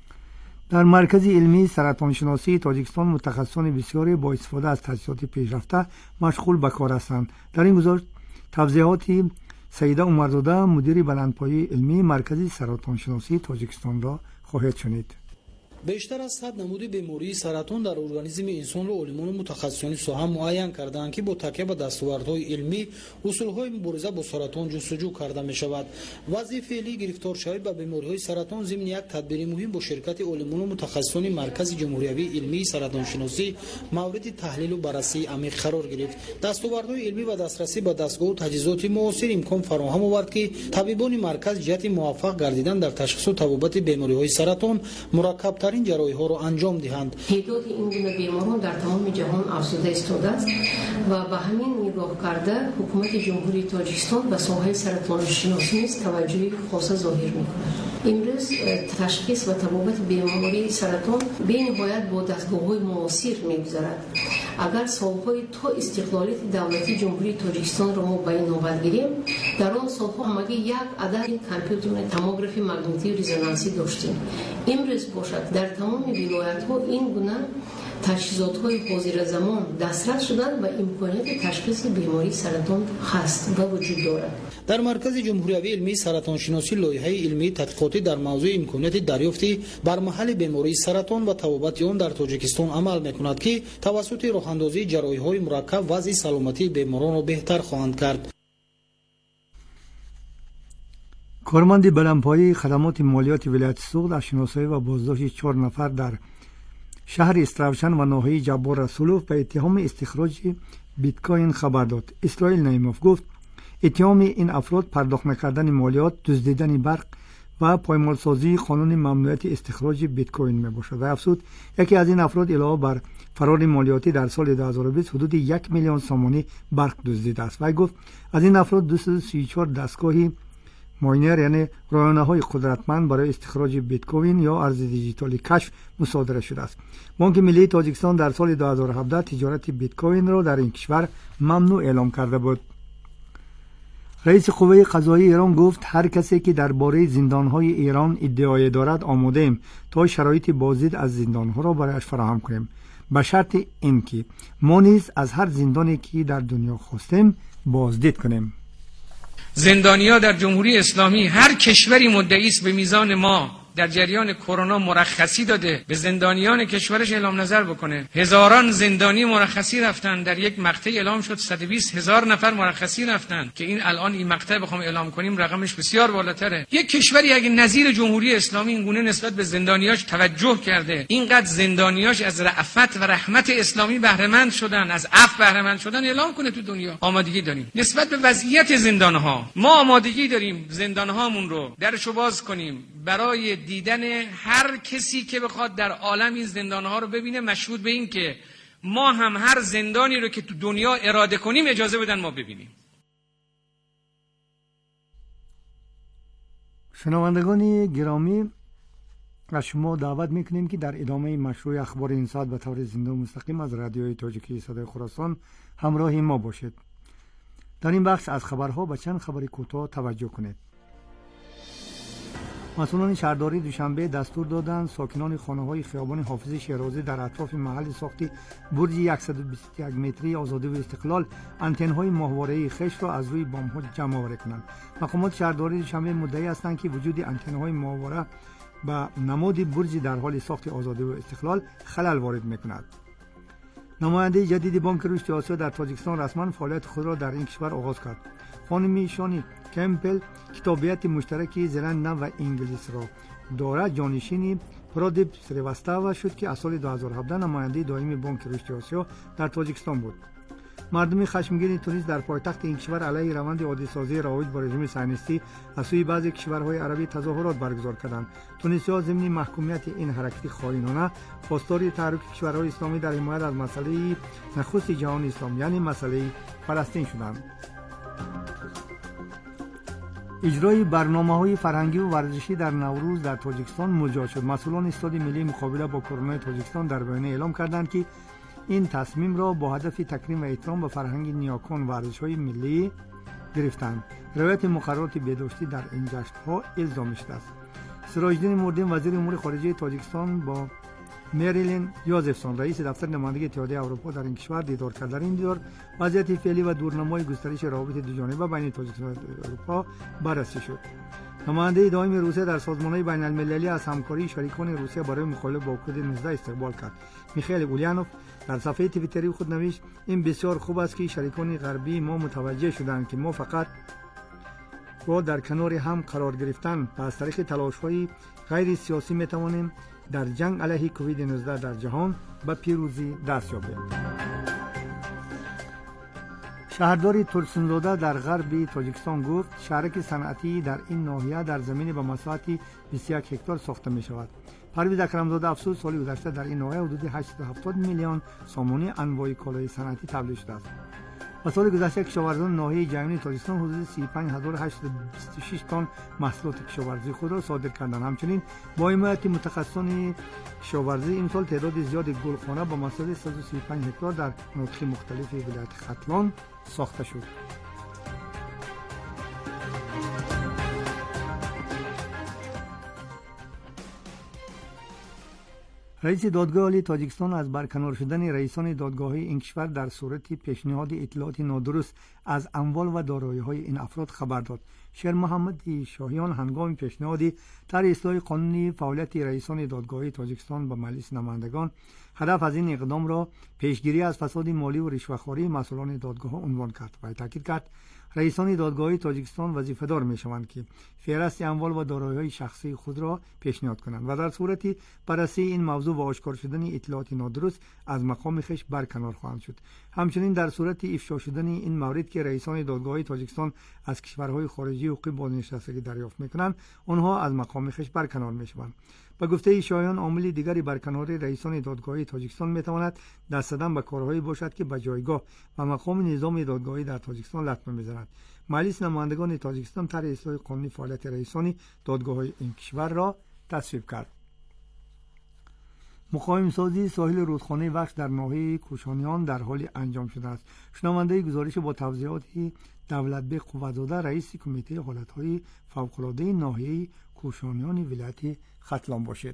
Q: در مرکز علمی سرطان شناسی تاجیکستان متخصصان بسیاری با استفاده از تجهیزات پیشرفته مشغول به کار هستند. در این گزارش توضیحات سیده عمرزاده مدیر بلندپایه علمی مرکز سرطان شناسی تاجیکستان را خواهید شنید.
S: بیشتر از صد نمود بیماری سرطان در ارگانیسم انسان را علمان متخصصان ساحه معین کردند که با تکیه به دستاوردهای علمی اصولهای مبارزه با سرطان جستجو کرده می شود. وضع فعلی گرفتار شوی به بیماریهای سرطان ضمن یک تدبیر مهم با شرکت علمان متخصصان مرکز جمهوری علمی سرطان شناسی مورد تحلیل و بررسی عمیق قرار گرفت. دستاوردهای علمی و دسترسی به دستگاه و تجهیزات معاصر امکان فراهم آورد که طبیبان مرکز جهت موفق گردیدن در تشخیص و تبابت بیماریهای سرطان مرکب این جراحی ها را انجام دهند.
T: تعداد این گونه بیماران در تمام جهان افزوده ایستاده است و به همین نگاه کرده حکومت جمهوری تاجیکستان به ساحه سرطان شناسی نیز توجهی خاص ظاهر می‌کند. امروز تشخیص و تبابت بیماری سرطان به نهایت با دستگاه‌های معاصر می‌گذرد. اگر سال‌های تا استقلالیت دولتی جمهوری تاجیکستان را ما به این نوبت گیریم، در آن سال‌ها همگی یک عدد کامپیوتر توموگرافی مغناطیسی رزونانسی داشتیم. امروز باشد در تمام ولایت‌ها این گونه تجهیزات‌های حاضر زمان دسترس شدن و امکانیت تشخیص بیماری سرطان هست و وجود دارد.
S: در مرکز جمهوری علمی سرطان شناسی لایحه علمی تحقیقاتی در موضوع امکانیت دریافتی بر محل بیماری سرطان و تبابت آن در تاجیکستان عمل می‌کند که توسط راه‌اندازی جراحی‌های مرکب وضع سلامتی بیماران را بهتر خواهند کرد.
Q: کارمند بلندپایه خدمات مالیات ولایت سوخت از شناسایی و بازداشت چهار نفر در شهر استراوشن و ناحیه جبار رسولوف به اتهام استخراج بیت کوین خبر داد. اسرائیل نعیموف گفت اتهام این افراد پرداخت نکردن مالیات، دزدیدن برق و پایمالسازی قانون ممنوعیت استخراج بیت کوین می باشد و افزود یکی از این افراد علاوه بر فرار مالیاتی در سال دو هزار و بیست حدود یک میلیون سومانی برق دزدیده است و گفت از این افراد دویست و سی و چهار دستگاهی ماینر یعنی رایانه های قدرتمند برای استخراج بیت کوین یا ارز دیجیتالی کشف مصادره شده است. بانک ملی تاجیکستان در سال دو هزار و هفده تجارت بیت کوین را در این کشور ممنوع اعلام کرده بود. رئیس قوه قضایی ایران گفت هر کسی که درباره زندانهای ایران ادعای دارد آماده ایم تا شرایط بازدید از زندانها را برایش فراهم کنیم، به شرط اینکه ما نیز از هر زندانی که در دنیا خواستیم بازدید کنیم.
U: زندانی‌ها در جمهوری اسلامی، هر کشوری مدعی است به میزان ما در جریان کرونا مرخصی داده به زندانیان کشورش اعلام نظر بکنه. هزاران زندانی مرخصی رفتن، در یک مقطع اعلام شد صد و بیست هزار نفر مرخصی رفتن که این الان این مقطع بخوام اعلام کنیم رقمش بسیار بالاتره. یک کشوری اگه نظیر جمهوری اسلامی این گونه نسبت به زندانیاش توجه کرده، اینقدر زندانیاش از رأفت و رحمت اسلامی بهره مند شدن، از عفو بهره مند شدن، اعلام کنه تو دنیا. آمادگی داریم نسبت به وضعیت زندانها، ما آمادگی داریم زندانهامون رو درشو باز کنیم برای دیدن هر کسی که بخواد در عالم این زندانها رو ببینه، مشهود به این که ما هم هر زندانی رو که تو دنیا اراده کنیم اجازه بدن ما ببینیم.
Q: شنوندگان گرامی، از شما دعوت میکنیم که در ادامه مشروع اخبار این ساعت به طور زنده و مستقیم از رادیوی تاجیکی صدای خراسان همراه ما باشید. در این بخش از خبرها به چند خبر کوتاه توجه کنید. مسئولان شهرداری دوشنبه دستور دادند ساکنان خانه‌های خیابان حافظ شیرازی در اطراف محل ساخت برج صد و بیست و یک متری آزادی و استقلال آنتن‌های ماهواره‌ای خشت را از روی بام‌ها جمع آوری کنند. مقامات شهرداری دوشنبه مدعی هستند که وجود آنتن‌های ماهواره به نماد برج در حال ساخت آزادی و استقلال خلل وارد می‌کند. نماینده جدید بانک رشد آسیا در تاجیکستان رسما فعالیت خود را در این کشور آغاز کرد. خانم شانی کمپل کتابیت مشترکی زلند و انگلیس را دارد. جانشین پرادیپ سریواستاوا شد که از سال دو هزار و هفده نماینده دائمی بانک رشد آسیا در تاجیکستان بود. مردم خشمگین تونس در پایتخت این کشور علیه روند عادی‌سازی رایج با رژیم صهیونیستی از سوی بعضی کشورهای عربی تظاهرات برگزار کردند. تونسی‌ها ضمن محکومیت این حرکت خائنانه خواستار تحریک کشورهای اسلامی در حمایت از مسئله نخست جهان اسلام یعنی مسئله فلسطین شدند. اجرای برنامه‌های فرهنگی و ورزشی در نوروز در تاجیکستان مجاز شد. مسئولان استاد ملی مقابله با کرونا تاجیکستان در بیانیه اعلام کردند که این تصمیم را با هدف تکریم و احترام به فرهنگ نیاکان و ورزش‌های ملی گرفتند. رعایت مقررات بهداشتی در این جشن‌ها الزامی شده است. سراج‌الدین مردین وزیر امور خارجه تاجیکستان با میریلین یوزفسون رئیس دفتر نمایندگی اتحادیه اروپا در این کشور دیدار کرد. در این دیدار وضعیت فعلی و دورنمای گسترش روابط دوجانبه بین تاجیکستان و اروپا بررسی شد. نماینده دائم روسیه در سازمان‌های بین‌المللی از همکاری شریکان روسیه برای مقابله با کووید نوزده استقبال کرد. میخائیل اولینوف در صفحه توییتری خود نوشت این بسیار خوب است که شریکان غربی ما متوجه شدند که ما فقط با در کنار هم قرار گرفتن و از طریق تلاش‌های غیر سیاسی میتوانیم در جنگ علیه کووید نوزده در جهان به پیروزی دست یابیم. شهرداری ترسنزاده در غرب تاجیکستان گفت شهرک صنعتی در این ناحیه در زمین به مساحت بیست و یک هکتار ساخته می شود. پرویز اکرمزاده افسوس سال گذشته در این ناحیه حدود هشتصد و هفتاد میلیون سامانی انواع کالای صنعتی تولید شده است. و سال گذشته کشاورزان ناحیه جنوبی تاجیکستان حدود سی و پنج هزار و هشتصد و بیست و شش تن محصولات کشاورزی خود را صادر کردند. همچنین با حمایت متخصصان کشاورزی امسال تعداد زیاد گلخانه با مساحت صد و سی و پنج هکتار در مناطق مختلف ولایت ختلان ساخته شد. رئیس دادگاه عالی تاجیکستان از برکنار شدن رئیسان دادگاه‌های این کشور در صورت پیشنهاد اطلاعات نادرست از اموال و دارایی‌های این افراد خبر داد. شیر محمد شاهیان هنگام پیشنهاد طرح اصلاح قانونی فعالیت رئیسان دادگاه‌های تاجیکستان به مجلس نمایندگان هدف از این اقدام را پیشگیری از فساد مالی و رشوه‌خواری مسئولان دادگاه‌ها عنوان کرد و تاکید کرد رئیسان دادگاه‌های تاجیکستان وظیفه‌دار می‌شوند که فهرست اموال و دارایی‌های شخصی خود را پیشنهاد کنند و در صورتی بررسی این موضوع و آشکار شدن اطلاعات نادرست از مقام خویش برکنار خواهند شد. همچنین در صورت افشا شدن این مورد که رئیسان دادگاه‌های تاجیکستان از کشورهای خارجی حقوق بازنشستگی دریافت می‌کنند، آنها از مقام خویش برکنار می‌شوند. با گفته شایان عامل دیگری برکناری رئیسان دادگاه‌های تاجیکستان می‌تواند دست زدن به کارهایی باشد که به جایگاه و مقام نظام دادگاهی در تاجیکستان لطمه می‌زند. مجلس نمایندگان تاجیکستان طرح اصلاح قانونی فعالیت رئیسان دادگاه‌های این کشور را تصویب کرد. مقاوم سازی ساحل رودخانه وخش در ناحیه کوشانیان در حال انجام شده است. شنونده گزارش با توضیحاتی دولتبek قوت‌زاده رئیس کمیته حالت‌های فوق‌العاده ناحیه کوشانیان ولایت ختلان باشد.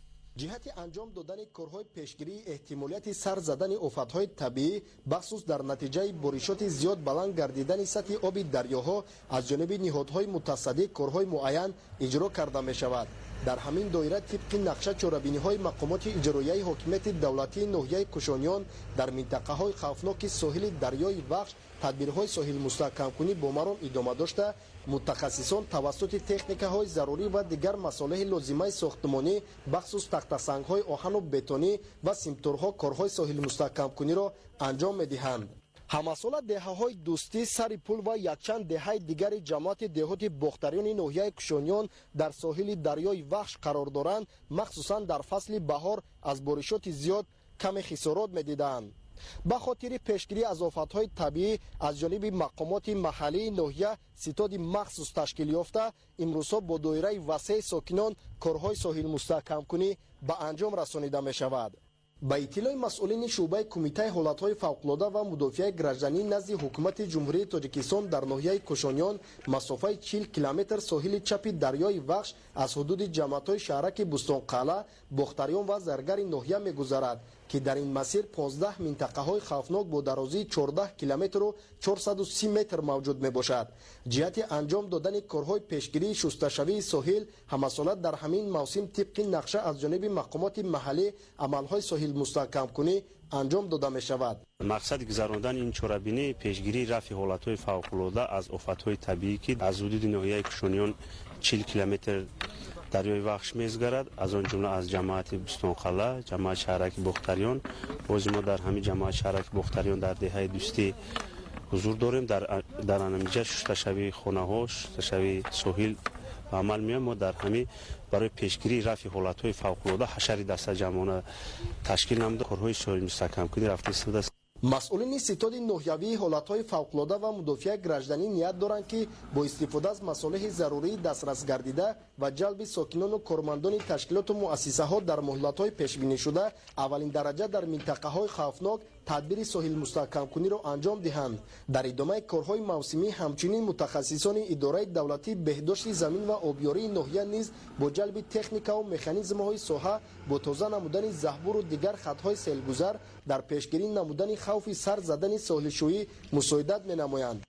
C: جهت انجام دادن کارهای پیشگیری احتمالیت سر زدن آفت‌های طبیعی بخصوص در نتیجه بارشات زیاد بلند گردیدن سطح آب دریاها از جانب نهادهای متصدی کارهای معین اجرا کرده می شود. در همین دایره طبق نقشه چاره‌بینی‌های مقامات اجرایی حاکمیت دولتی ناحیه کوشانیان در منطقه‌های خوفناک ساحل دریای وخش تدبیرهای ساحل مستحکم کنی با مرام ادامه داشته، متخصصان توسط تکنیک‌های ضروری و دیگر مصالح لازمه ساختمانی بخصوص تخته‌سنگ‌های آهن و بتونی و سیمتورها کارهای ساحل مستحکم کنی را انجام می‌دهند. همسال دهه‌های دوستی سر پل و یکچند دهه دیگر جماعت دهات باختریان ناحیه کوشانیان در ساحل دریای وخش قرار دارند، مخصوصا در فصل بهار از بارشات زیاد کم خسارات می‌دیدند. به خاطر پیشگیری از آفت‌های طبیعی از جانب مقامات محلی ناحیه ستاد مخصوص تشکیل یافته، امروزها با دایره وسیع ساکنان کارهای ساحل مستحکم کنی به انجام رسانیده می شود. با اطلاع مسئولین شعبه کمیته حالت‌های فوق‌العاده و مدافع گردنی نزد حکومت جمهوری تاجیکستان در ناحیه کوشانیان مسافت چهل کیلومتر ساحل چپ دریای وخش از حدود جماعت‌های شهرک بوستانقلعه، باختریان و زرگر ناحیه می‌گذرد که در این مسیر پانزده منطقه‌های خوفناک با درازی چهارده کیلومتر و چهارصد و سی متر موجود میباشد. جهت انجام دادن کارهای پیشگیری شستشوی ساحل همساله در همین موسم طبق نقشه از جانب مقامات محلی عملهای ساحل مستحکم کنی انجام داده می شود.
V: مقصد گذراندن این چوره‌بینی پیشگیری رفع حالت‌های فوق‌العاده از آفت‌های طبیعی که از حدود ناحیه کوشانیان چهل کیلومتر دریای وخش می‌گذرد، از آن جمله از جماعت بوستانقلعه، جماعت شهرک باختریان. باز ما در همین جماعت شهرک باختریان در دهه دوستی حضور داریم. در در نتیجه شستشوی خانه‌ها، شستشوی ساحل عمل می‌آید. ما در همین برای پیشگیری رفع حالت‌های فوق‌العاده حشر دسته جمعانه تشکیل نموده، کارهای ساحل مستحکم کنی رفته استفاده.
C: مسئولین ستاد ناحیوی حالت‌های فوق‌العاده و مدافع گردنی نیت دارند که با استفاده از مصالح ضروری دسترس گردیده و جلب ساکنان و کارمندان تشکیلات و مؤسسه‌ها در مهلت‌های پیش‌بینی شده اولین درجه در منطقه‌های خوفناک تدبیر ساحل مستحکم کنی را انجام دهند. در ادامه کارهای موسمی همچنین متخصصان اداره دولتی بهداشت زمین و آبیاری ناحیه نیز با جلب تکنیکا و مکانیزم‌های ساحه با تازه نمودن زهبور و دیگر خطهای سیلگذر در پیشگیری نمودن خوف سر زدن ساحل‌شویی مساعدت می‌نمایند.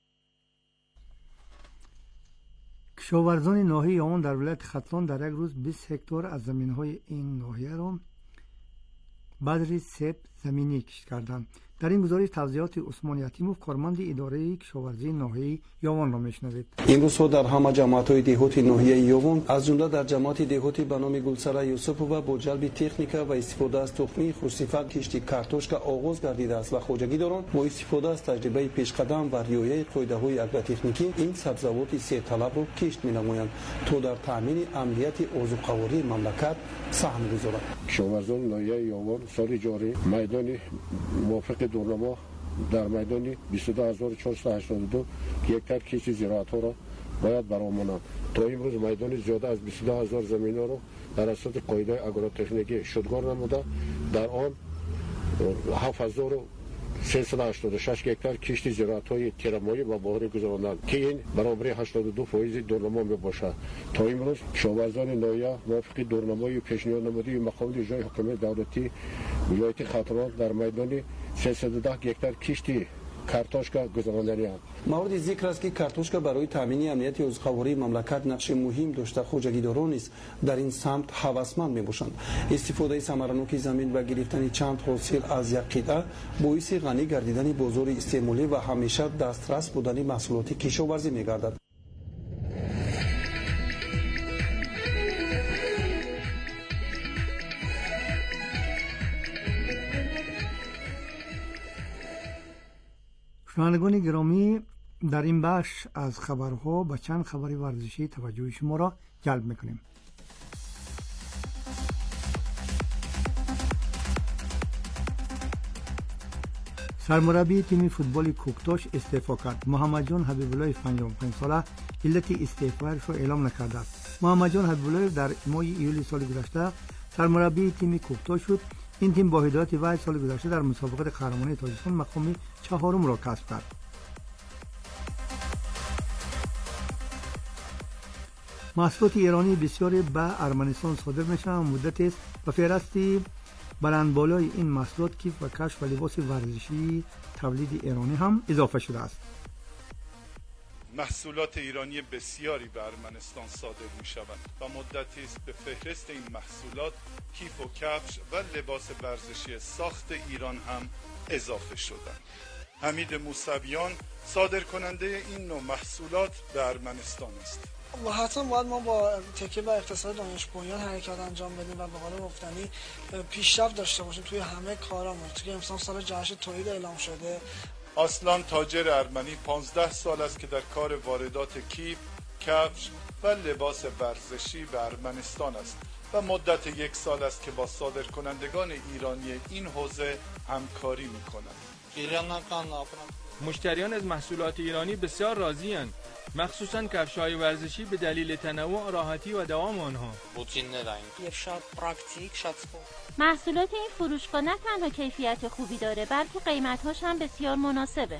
Q: کشاورزان ناحیه آن در ولایت ختلان در یک روز بیست هکتار از زمین‌های این ناحیه را بذر سیب زمینی کشت کردند. در این گزارش توضیحات عثمان یتیموف کارمند اداره کشاورزی ناحیه یاوان را میشنوید.
W: امروز در همه جماعت‌های دهات ناحیه یاوان از جمله در جماعت دهاتی به نام گلسره یوسفووا با جلب تکنیکا و استفاده از تخم خوشصفت کشت کارتوشکا آغاز گردیده است و خوجگیداران با استفاده از تجربه پیشقدم و رعایت قاعده‌های اگروتکنیکی این سبزوات سه طلب را کشت می‌نمایند تا در تامین امنیت عضوقواری مملکت سهم گذارند.
J: کشاورزان ناحیه یاوان سال جاری میدان موافق دورنما در میدان بیست و دو هزار و چهارصد و هشتاد و دو هکتار کشت زراعت ها را باید برآورند. تا امروز میدان زیاده از بیست و دو هزار زمین ها را در اساس قاعده اگروتکنیکی شدگار نموده در آن هفت هزار و سیصد و هشتاد و شش هکتار کشت زراعت های تیرمایی و بهاری گذراندند که این برابر هشتاد و دو درصد دورنما می باشد. تا امروز کشاورزان ناحیه موافق دورنمای پیشنهاد نموده مقام اجرای حکومت دولتی ولایت ختلان در میدان سیصد و ده هکتار کشت کارتوشکا گذراندند.
W: مورد ذکر است که کارتوشکا برای تامین امنیت عضوقواری مملکت نقش مهم داشته. خوجگیداران نیز در این سمت هوسمند میباشند. استفاده ثمرناک زمین و گرفتن چند حاصل از یک قطعه باعث غنی گردیدن بازار استعمالی و همیشه دسترس بودن محصولات کشاورزی میگردد.
Q: شنوندگان گرامی، در این بخش از خبرها به چند خبر ورزشی توجه شما را جلب میکنیم. سرمربی تیم فوتبال کوکتاش استعفا کرد. محمد جان حبیب الله پنجاه و پنج ساله علت استعفایش را اعلام نکرده است. محمد جان حبیب الله در ماه ایول سال گذشته سرمربی تیم کوکتاش شد. این تیم با هدایت وی سال گذشته در مسابقات قهرمانی تاجیکستان مقام چهارم را کسب کرد. محصولات ایرانی بسیاری به ارمنستان صادر میشن و مدت است و فهرستی بلند بالای این محصولات کیف و کفش و لباس ورزشی تولید ایرانی هم اضافه شده است.
A: محصولات ایرانی بسیاری به ارمنستان صادر می شوند و مدتی است به فهرست این محصولات کیف و کفش و لباس ورزشی ساخت ایران هم اضافه شدند. حمید موسویان صادر کننده این نوع محصولات به ارمنستان است.
B: و حتما باید ما با تکیه بر اقتصاد دانش بنیان حرکت انجام بدیم و به قول گفتنی پیشرفت داشته باشیم توی همه کارامون. توی امسال سال جشن تولید اعلام شده.
A: آسلان تاجر ارمنی پانزده سال است که در کار واردات کیف، کفش و لباس ورزشی به ارمنستان است و مدت یک سال است که با صادر کنندگان ایرانی این حوزه همکاری می کند.
D: مشتریان از محصولات ایرانی بسیار راضی اند، مخصوصاً کفش‌های ورزشی به دلیل تنوع، راحتی و دوام آنها.
X: محصولات این فروشگاه نه تنها کیفیت خوبی داره بلکه قیمت‌هاش هم بسیار مناسبه.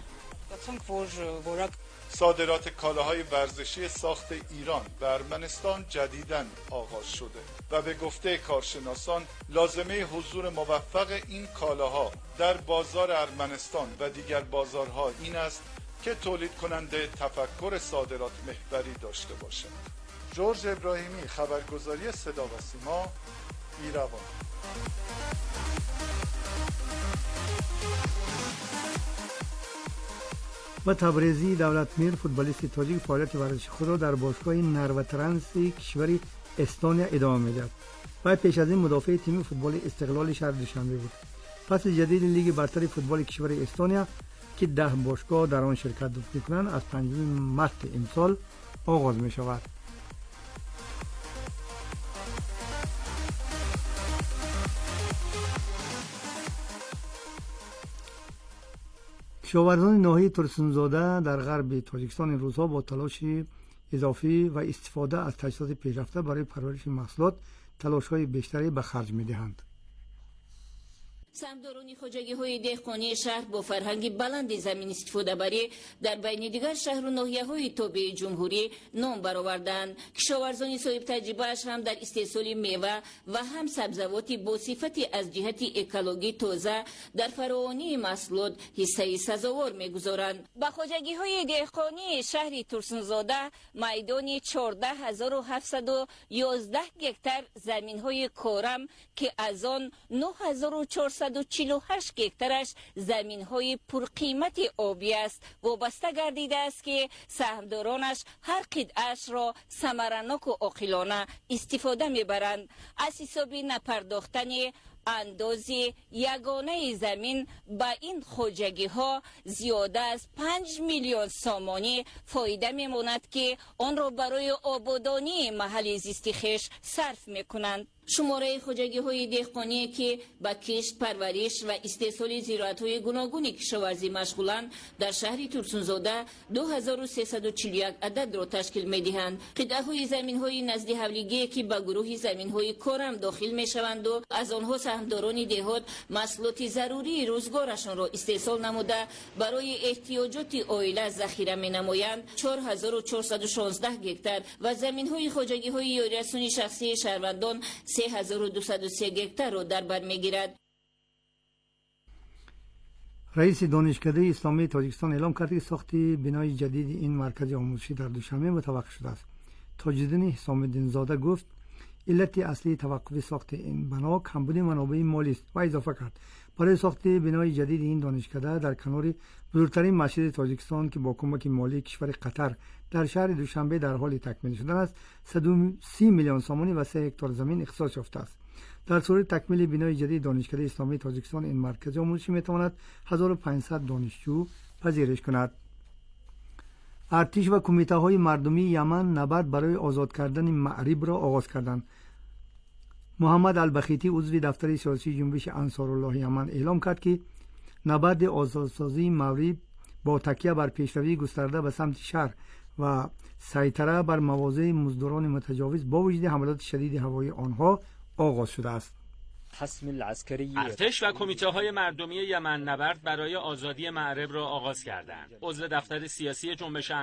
A: صادرات کالاهای ورزشی ساخت ایران به ارمنستان جدیداً آغاز شده و به گفته کارشناسان لازمه حضور موفق این کالاها در بازار ارمنستان و دیگر بازارها این است که تولید کننده تفکر صادرات محوری داشته باشد. جورج ابراهیمی، خبرگزاری صدا و سیما، ایروان.
Q: و تبریزی دولتمیر فوتبالیست تاجیک فعالیت ورزشی خود را در باشگاه نروترنس کشور استونیا ادامه می‌دهد. و پیش از این مدافع تیم فوتبال استقلال شهر دوشنبه بود. فصل جدید لیگ برتر فوتبال کشور استونیا که ده باشگاه در آن شرکت می‌کنند از پنجم مارس امسال آغاز می‌شود. کشاورزان ناحیه ترسونزاده در غرب تاجیکستان این روزها با تلاش اضافی و استفاده از تجهیزات پیشرفته برای پرورش محصولات تلاش‌های بیشتری به خرج می‌دهند.
Y: سهامداران خواجگی‌های دهقانی شهر با فرهنگ بلند زمین استفاده بری در بین دیگر شهر و ناحیه‌های تابع جمهوری نام برآوردند. کشاورزان صاحب تجربه‌اش هم در استحصال میوه و هم سبزیجات با صفتی از جهت اکولوژی تازه در فراوانی محصولات حصه سزاوار می‌گذارند. با خواجگی‌های دهقانی شهر ترسونزاده میدان چهارده هزار و هفتصد و یازده هکتار زمین‌های کارم که از آن نه هزار و چهارصد و چهل و هشت هکتارش زمین‌های پرقیمت آبی است وابسته گردیده است که سهامدارانش هر قطعه‌اش را ثمرناک و عاقلانه استفاده می‌برند. از حساب نپرداختن اندازه یگانه زمین با این خواجگی ها زیاده از پنج میلیون سامانی فایده میماند که آن را برای آبادانی محل زیست خویش صرف میکنند. شماره خواجگی های دهقانی که با کشت، پرورش و استحصال زراعت های گوناگون کشاورزی مشغولند در شهر ترسونزاده دو هزار و سیصد و چهل و یک عدد را تشکیل میدهند. قطعه های زمین های نزد حولیگی که به گروه زمین های کارم داخل میشوند و از آنها سهامداران دهات محصولات ضروری روزگارشان را استحصال نموده برای احتیاجات عائله ذخیره مینمایند. چهار هزار و چهارصد و شانزده هکتار و زمین های خواجگی های یاری‌رسانی شخصی شهروندان سه هزار و دویست و سه هکتار را در بر میگیرد.
Q: رئیس دانشکده اسلامی تاجیکستان اعلام کرد که ساخت بنای جدید این مرکز آموزشی در دوشنبه متوقف شده است. تاج‌الدین حسام الدین زاده گفت علت اصلی توقف ساخت این بنا کمبود منابع مالی است و اضافه کرد برای ساخت بنای جدید این دانشکده در کنار بزرگترین مسجد تاجیکستان که با کمک مالی کشور قطر در شهر دوشنبه در حال تکمیل شدن است صد و سی میلیون سامانی و سه هکتار زمین اختصاص یافته است. در صورت تکمیل بنای جدید دانشکده اسلامی تاجیکستان این مرکز آموزشی میتواند هزار و پانصد دانشجو پذیرش کند. ارتش و کمیته های مردمی یمن نبرد برای آزاد کردن معرب را آغاز کردند. محمد البخیتی عضو دفتر سیاسی جنبش انصارالله یمن اعلام کرد که نبرد آزادسازی معرب با تکیه بر پیشروی گسترده به سمت شهر و سیطره بر مواضع مزدوران متجاوز با وجود حملات شدید هوایی آنها آغاز شده است.
Z: ارتش و کمیته های مردمی یمن نبرد برای آزادی معرب را آغاز کردند. عضو دفتر سیاسی جنبش